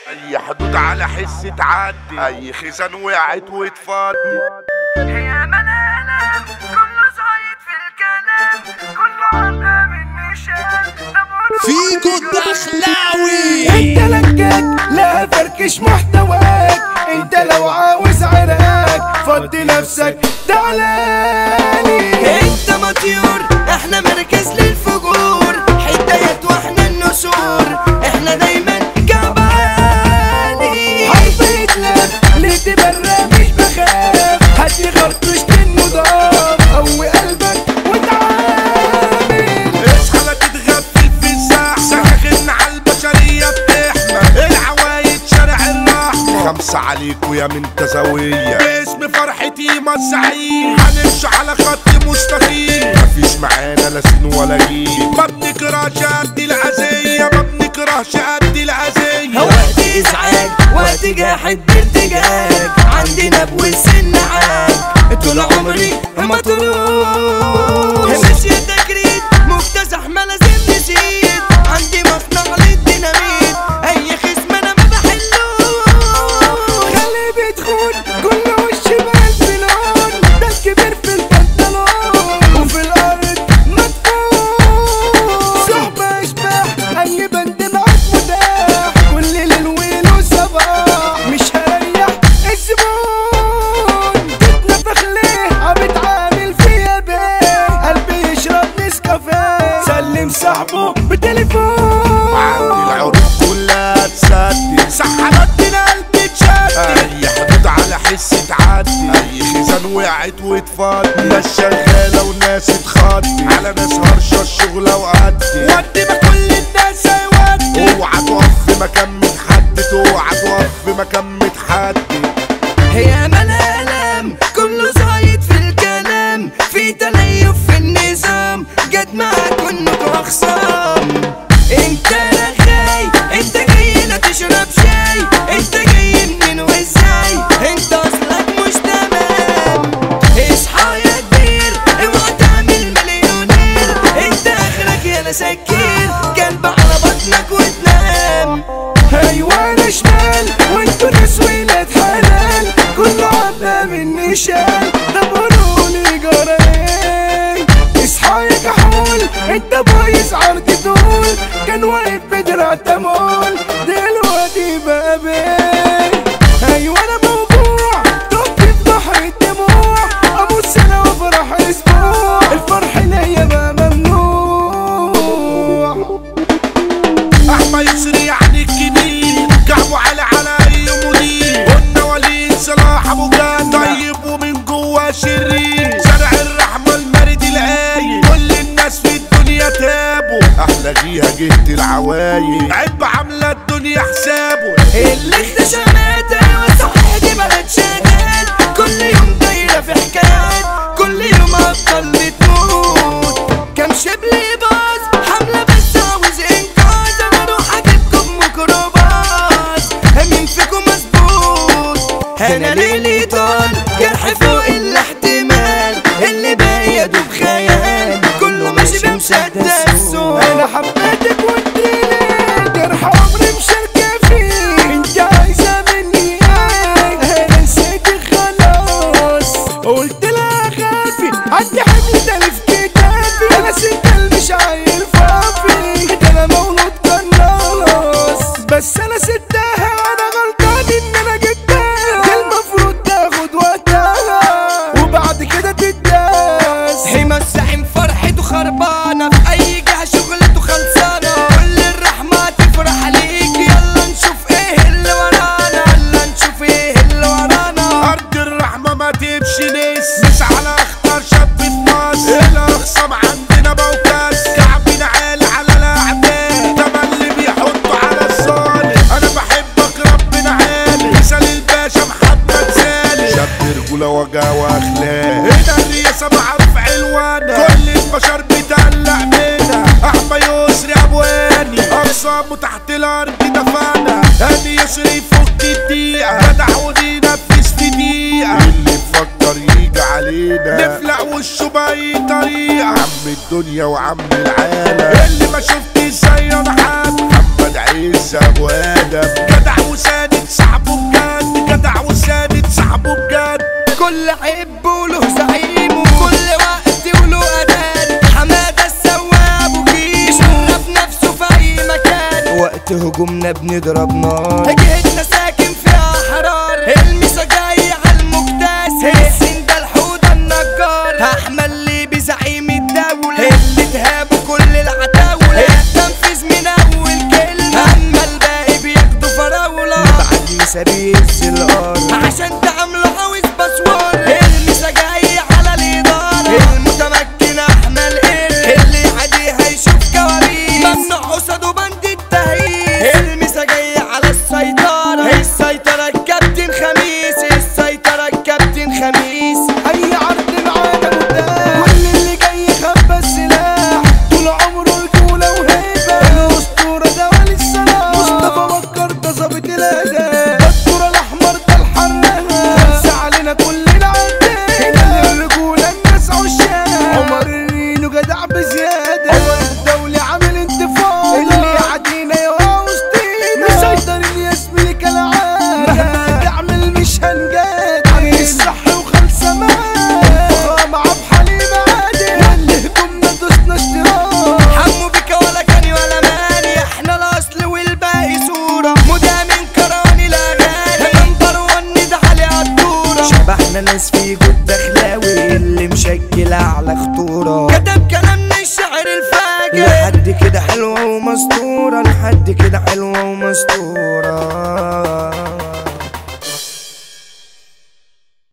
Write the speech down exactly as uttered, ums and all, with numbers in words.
اي حدود على حس تعدي، اي خزان وقعت وتفضي. هي ملالة كله زايد في الكلام، كله عنا من نشان. فيكو الدخلاوي انت لكك لا فركش محتواك، انت لو عاوز عراك فضي نفسك تعالالي. انت مطيور احنا مركز للفجور، حكايات واحنا النسور، احنا دايما كعباني. حبيت لك ليه تبرى مش بخاف، هاتلي خرطوش النضام قوي قلبك وتعامل. اصحى لا تتغفل في الزحمة، سكاكين على البشرية بتحمى، العوايد شارع الرحمة. خمسة عليكوا يا من تزاوية، باسم فرحتي مسعين هنمشي على خط مستقيم. مفيش معانا لا سين ولا جيل، ما بنكرهش قد الأذية، ما بنكرهش قد الأذية. وقت ازعاج وقت جاحد بارتجاج، عندنا بوسن عاج طول عمري ما تروح. ماشية تجريد مكتسح ما لازم نزيد، عندي مصنع للديناميت اي خصم انا ما بحلوش. خلي بيدخل كل وش بالبلون، ده الكبير في البنطلون وفي الارض مدفون. صحبة اشباح اي بند معاك متاح، كل ليل ويل وصباح مش هريح الزبون. تتنفخ ليه عم فيها بيه، قلبي يشرب نسكافيه سلم صاحبه بتليفون. عندي العروض كلها تسدي، سحبتنا قلبي تشدي، اي حدود على حس تعدي، اي خزان وقعت وتفضي. ناس شغالة وناس تخضي، على ناس هرشة الشغلة وقدي، ودي ما كل الناس هيودي. اوعى تقف في مكان متحدد، اوعى تقف في مكان متحدد. هي ملالم كله زايد في الكلام، في تليف في النظام، جت معاك انكوا اخصام. انت رغاي انت جاي لا تشرب شاي، انت جاي منين وازاي انت اصلك مش تمام. اصحى يا كبير اوعى تعمل مليونير، انت اخرك يا سكير قلب على بطنك وتنام. ايوه انا شمال وانتوا ناس ولاد حلال، كله عبا مني شال. طب قولولي جرى ايه؟ اصحى يا كحول انت بايظ عرض طول، كان واقف بدرع تمول دلوقتي بقى بيه. ايوه انا موجوع طب في بحر الدموع، ابص انا وافرح اسبوع، الفرح ليا بقى ممنوع. احمى يسري يعني الكبير، كعبه على على اي مدير، قلنا وليد صلاح ابو جان طيب ومن جوا شرير. شارع الرحمة المرد القايل، كل الناس في الدنيا تابوا، احلى جيها جهة العوايد، عيب عاملة الدنيا حسابه. اللي اكتشفت ايوه صحيح دي بقت شغال، كل يوم دايره في حكايات، كل يوم افضل بتموت. كم شبل باظ حمله بس عاوز انقاذ، انا اروح اجيبكم ميكروباص. مين فيكم مظبوط؟ انا ليلي طال جرح فوق الاحتمال، اللي باقي يا دوب خيال، كله ماشي بمسدس. انا حبيتك واديني جرح عمري مشاركة فيه، انت عايزة مني ايه؟ انا نسيتك خلاص، قلت لها خافي عندي حمل تاني في كتافي، انا ست مش عيل فافي، ده انا مولود قناص. بس انا سبتها انا غلطان ان انا جبتها، دي المفروض تاخد وقتها وبعد كده تتداس. حمى الزعيم فرحته خربانه، في اي جهه شغلته خلصانه، كل الرحمه تفرح عليك. يلا نشوف ايه اللي ورانا، يلا نشوف ايه اللي ورانا. ارض الرحمة ما تمشي ناس، مش على اخطر شاب في مصر، الاخصام عندنا بوكاس، كعبنا عالي على الاعداء، تمن اللي بيحطوا على الصالح. انا بحبك ربنا عالي، مثال الباشا محمد سالم، شاب رجولة وجا واخلاق، هنا الرياسة معروف علوانة، كل البشر بتقلق منها. احمى يسري ابواني اقسامه تحت الارض دفانا، هاني يسري يفك الدقيقة، جدع وننفذ في دقيقة، اللي مفكر يجي علينا نفلق وشه بأي طريقة. عم الدنيا وعم العالم، اللي ما شفتش زي انا حد محمد عيسى ابو ادم، جدع وقت هجومنا بنضرب نار. جهتنا ساكن فيها احرار، المسا جاي على المكتاس، السن ده الحوضة النجار، احمد ليبي زعيم الدولة اللي تهابوا كل العتاولة، التنفيذ من اول كلمة اما الباقي بياخدوا فراولة. بعد مسا بيهز الارض عشان تعملوا عاوز باسوار، المسا جاي على الادارة المتمكن احمد قرد، اللي عادي هيشوف كوابيس ممنوع قصاده بند التهييس. المسا جاي على السيطرة، السيطرة الكابتن خميس، السيطرة الكابتن خميس. اي عرض معانا متاح، كل اللي جاي خبى السلاح، طول عمره رجولة وهيبة، الاسطورة ده ولي السلام، مصطفى بكر ده ظابط الاداء، الدكتور الاحمر ده الحراق، خمسة علينا كلنا عدينا، الرجولة الناس عشاق، عمر الرينو جدع بزيادة، عمر الدولي عامل انتفاضة، اللي يعدينا يا وسطينا، مسيطرين يا زميلي كالعادة، مهما تعمل مش هنجاد، عامل الصح وخمسة معاد، فخامة عبد حليم عادل، واللي هجومنا دوسنا اشتراك، حمو بك ولا كاني ولا ماني، احنا الاصل والباقي صورة، مدى من كراني الاغاني، نمبر ون ده علي عالدورة، شبحنا ناس في جود دخلاوي اللي مشكل اعلى خطورة، كتب كلام من الشعر الفاجر، لحد كده حلوة ومسطورة، لحد كده حلوة ومسطورة.